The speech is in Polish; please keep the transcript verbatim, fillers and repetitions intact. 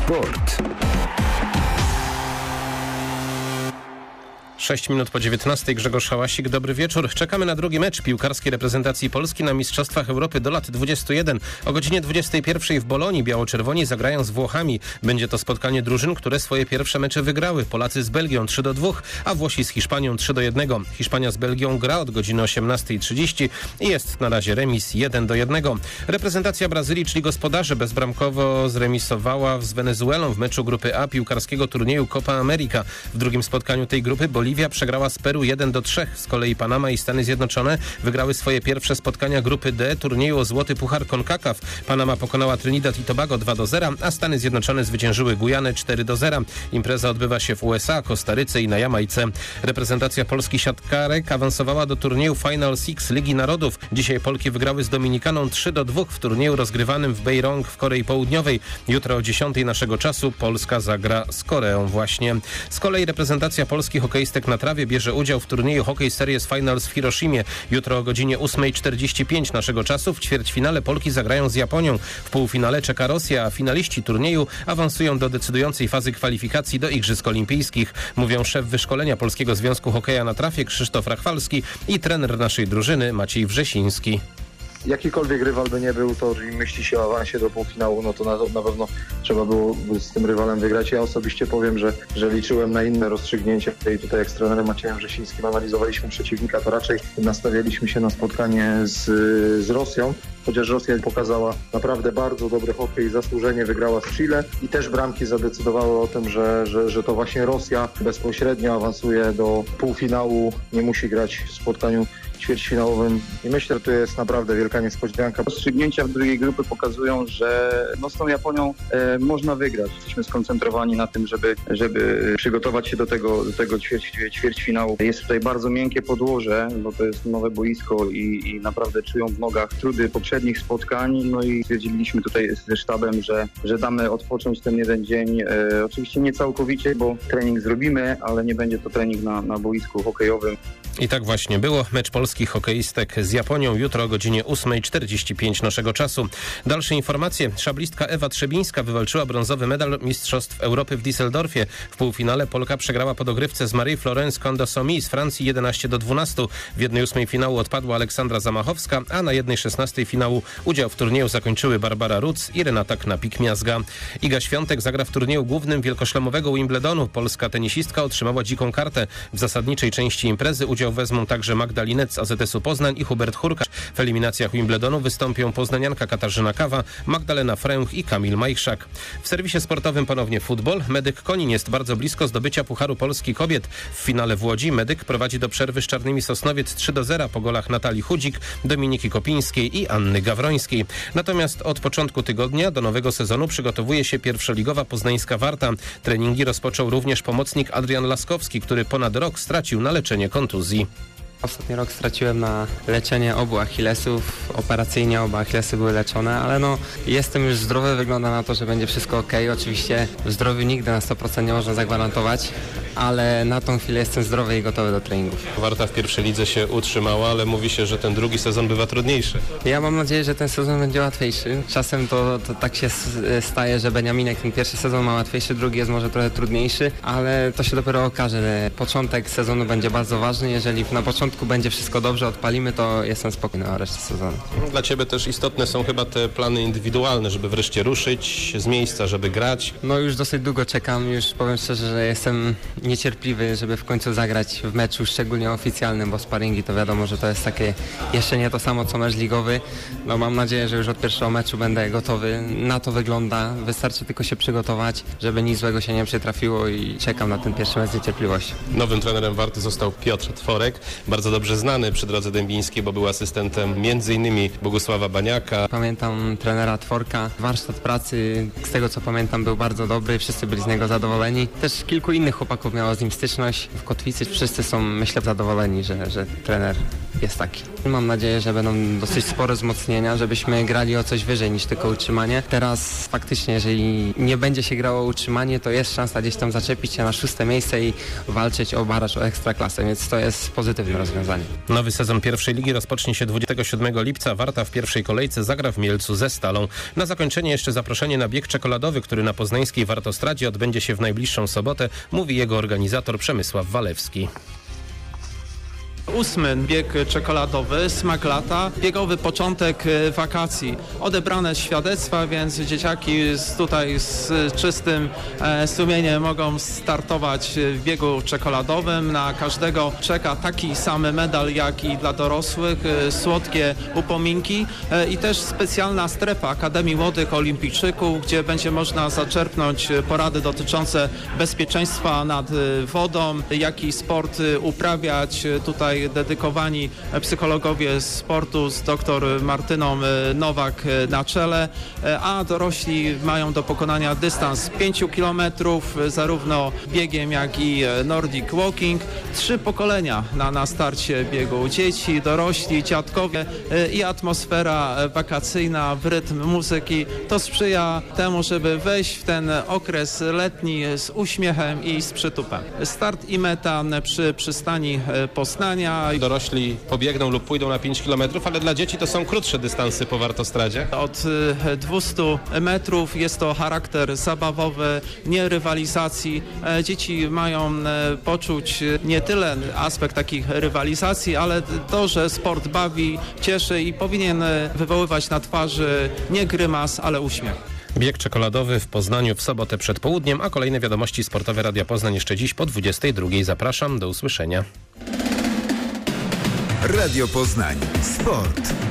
Sport. sześć minut po dziewiętnastej. Grzegorz Hałasik, dobry wieczór. Czekamy na drugi mecz piłkarskiej reprezentacji Polski na Mistrzostwach Europy do lat dwudziestu jeden. O godzinie dwudziestej pierwszej w Bolonii biało-czerwoni zagrają z Włochami. Będzie to spotkanie drużyn, które swoje pierwsze mecze wygrały. Polacy z Belgią trzy do dwóch, a Włosi z Hiszpanią trzy do jednego. Hiszpania z Belgią gra od godziny osiemnastej trzydzieści i jest na razie remis jeden do jednego. Reprezentacja Brazylii, czyli gospodarze, bezbramkowo zremisowała z Wenezuelą w meczu grupy A piłkarskiego turnieju Copa America. W drugim spotkaniu tej grupy Boliwia przegrała z Peru jeden do trzech. Z kolei Panama i Stany Zjednoczone wygrały swoje pierwsze spotkania grupy D turnieju o Złoty Puchar CONCACAF. Panama pokonała Trinidad i Tobago dwa do zera, a Stany Zjednoczone zwyciężyły Gujanę cztery do zera. Impreza odbywa się w U S A, Kostaryce i na Jamajce. Reprezentacja Polski siatkarek awansowała do turnieju Final Six Ligi Narodów. Dzisiaj Polki wygrały z Dominikaną trzy do dwóch w turnieju rozgrywanym w Beirong w Korei Południowej. Jutro o dziesiątej naszego czasu Polska zagra z Koreą właśnie. Z kolei reprezentacja Polski hokeistek na trawie bierze udział w turnieju Hockey Series Finals w Hiroshimie. Jutro o godzinie ósmej czterdzieści pięć naszego czasu w ćwierćfinale Polki zagrają z Japonią. W półfinale czeka Rosja, a finaliści turnieju awansują do decydującej fazy kwalifikacji do Igrzysk Olimpijskich. Mówią szef wyszkolenia Polskiego Związku Hokeja na trawie Krzysztof Rachwalski i trener naszej drużyny Maciej Wrzesiński. Jakikolwiek rywal by nie był, to jeżeli myśli się o awansie do półfinału, no to na, na pewno trzeba było z tym rywalem wygrać. Ja osobiście powiem, że, że liczyłem na inne rozstrzygnięcie. I tutaj jak z trenerem Maciejem Wrzesińskim analizowaliśmy przeciwnika, to raczej nastawialiśmy się na spotkanie z, z Rosją, chociaż Rosja pokazała naprawdę bardzo dobry hokej i zasłużenie wygrała z Chile i też bramki zadecydowały o tym, że, że, że to właśnie Rosja bezpośrednio awansuje do półfinału, nie musi grać w spotkaniu ćwierćfinałowym i myślę, że to jest naprawdę wielka niespodzianka. Rozstrzygnięcia w drugiej grupy pokazują, że no z tą Japonią e, można wygrać. Jesteśmy skoncentrowani na tym, żeby, żeby przygotować się do tego, do tego ćwierć, ćwierćfinału. Jest tutaj bardzo miękkie podłoże, bo to jest nowe boisko i, i naprawdę czują w nogach trudy poprzednich spotkań. No i stwierdziliśmy tutaj ze sztabem, że, że damy odpocząć ten jeden dzień. E, oczywiście nie całkowicie, bo trening zrobimy, ale nie będzie to trening na, na boisku hokejowym. I tak właśnie było. Mecz polskich hokeistek z Japonią jutro o godzinie ósmej czterdzieści pięć naszego czasu. Dalsze informacje. Szablistka Ewa Trzebińska wywalczyła brązowy medal Mistrzostw Europy w Düsseldorfie. W półfinale Polka przegrała po dogrywce z Marie-Florence Kondosomi z Francji jedenaście do dwunastu. W jednej ósmej finału odpadła Aleksandra Zamachowska, a na jednej szesnastej finału udział w turnieju zakończyły Barbara Ruc i Renata Knapik-Miazga. Iga Świątek zagra w turnieju głównym wielkoszlemowego Wimbledonu. Polska tenisistka otrzymała dziką kartę. W zasadniczej części imprezy udział wezmą także Magda Linec z A Z S-u Poznań i Hubert Hurkacz. W eliminacjach Wimbledonu wystąpią poznanianka Katarzyna Kawa, Magdalena Fręch i Kamil Majchrzak. W serwisie sportowym ponownie futbol. Medyk Konin jest bardzo blisko zdobycia Pucharu Polski Kobiet. W finale w Łodzi Medyk prowadzi do przerwy z Czarnymi Sosnowiec trzy do zera po golach Natalii Chudzik, Dominiki Kopińskiej i Anny Gawrońskiej. Natomiast od początku tygodnia do nowego sezonu przygotowuje się pierwszoligowa poznańska Warta. Treningi rozpoczął również pomocnik Adrian Laskowski, który ponad rok stracił na leczenie kontuzji. Ostatni rok straciłem na leczenie obu achillesów, operacyjnie oba achillesy były leczone, ale no jestem już zdrowy, wygląda na to, że będzie wszystko ok. Oczywiście w zdrowiu nigdy na sto procent nie można zagwarantować, ale na tą chwilę jestem zdrowy i gotowy do treningów. Warta w pierwszej lidze się utrzymała, ale mówi się, że ten drugi sezon bywa trudniejszy. Ja mam nadzieję, że ten sezon będzie łatwiejszy. Czasem to, to tak się staje, że Beniaminek ten pierwszy sezon ma łatwiejszy, drugi jest może trochę trudniejszy, ale to się dopiero okaże. Początek sezonu będzie bardzo ważny, jeżeli na początku będzie wszystko dobrze, odpalimy, to jestem spokojny o resztę sezonu. Dla Ciebie też istotne są chyba te plany indywidualne, żeby wreszcie ruszyć z miejsca, żeby grać. No już dosyć długo czekam, już powiem szczerze, że jestem niecierpliwy, żeby w końcu zagrać w meczu, szczególnie oficjalnym, bo sparingi to wiadomo, że to jest takie jeszcze nie to samo co mecz ligowy. No mam nadzieję, że już od pierwszego meczu będę gotowy. Na to wygląda, wystarczy tylko się przygotować, żeby nic złego się nie przytrafiło i czekam na ten pierwszy mecz z niecierpliwością. Nowym trenerem Warty został Piotr Tworek, bardzo dobrze znany przy drodze dębińskiej, bo był asystentem między innymi Bogusława Baniaka. Pamiętam trenera Tworka, warsztat pracy, z tego co pamiętam był bardzo dobry, wszyscy byli z niego zadowoleni. Też kilku innych chłopaków miało z nim styczność. W Kotwicy wszyscy są, myślę, zadowoleni, że, że trener jest taki. Mam nadzieję, że będą dosyć spore wzmocnienia, żebyśmy grali o coś wyżej niż tylko utrzymanie. Teraz faktycznie, jeżeli nie będzie się grało o utrzymanie, to jest szansa gdzieś tam zaczepić się na szóste miejsce i walczyć o baraż, o ekstraklasę, więc to jest pozytywne rozwiązanie. Nowy sezon pierwszej ligi rozpocznie się dwudziestego siódmego lipca. Warta w pierwszej kolejce zagra w Mielcu ze Stalą. Na zakończenie jeszcze zaproszenie na bieg czekoladowy, który na poznańskiej Wartostradzie odbędzie się w najbliższą sobotę, mówi jego organizator Przemysław Walewski. Ósmy bieg czekoladowy, smak lata, biegowy początek wakacji. Odebrane świadectwa, więc dzieciaki z tutaj z czystym sumieniem mogą startować w biegu czekoladowym. Na każdego czeka taki sam medal jak i dla dorosłych, słodkie upominki i też specjalna strefa Akademii Młodych Olimpijczyków, gdzie będzie można zaczerpnąć porady dotyczące bezpieczeństwa nad wodą, jaki sport uprawiać. Tutaj dedykowani psychologowie sportu z dr Martyną Nowak na czele, a dorośli mają do pokonania dystans pięć kilometrów, zarówno biegiem, jak i Nordic Walking. Trzy pokolenia na, na starcie biegu. Dzieci, dorośli, dziadkowie i atmosfera wakacyjna w rytm muzyki. To sprzyja temu, żeby wejść w ten okres letni z uśmiechem i z przytupem. Start i meta przy przystani Poznania. Dorośli pobiegną lub pójdą na pięć kilometrów, ale dla dzieci to są krótsze dystansy po Wartostradzie. Od dwieście metrów jest to charakter zabawowy, nie rywalizacji. Dzieci mają poczuć nie tyle aspekt takich rywalizacji, ale to, że sport bawi, cieszy i powinien wywoływać na twarzy nie grymas, ale uśmiech. Bieg czekoladowy w Poznaniu w sobotę przed południem, a kolejne wiadomości sportowe Radia Poznań jeszcze dziś po dwudziestej drugiej. Zapraszam, do usłyszenia. Radio Poznań. Sport.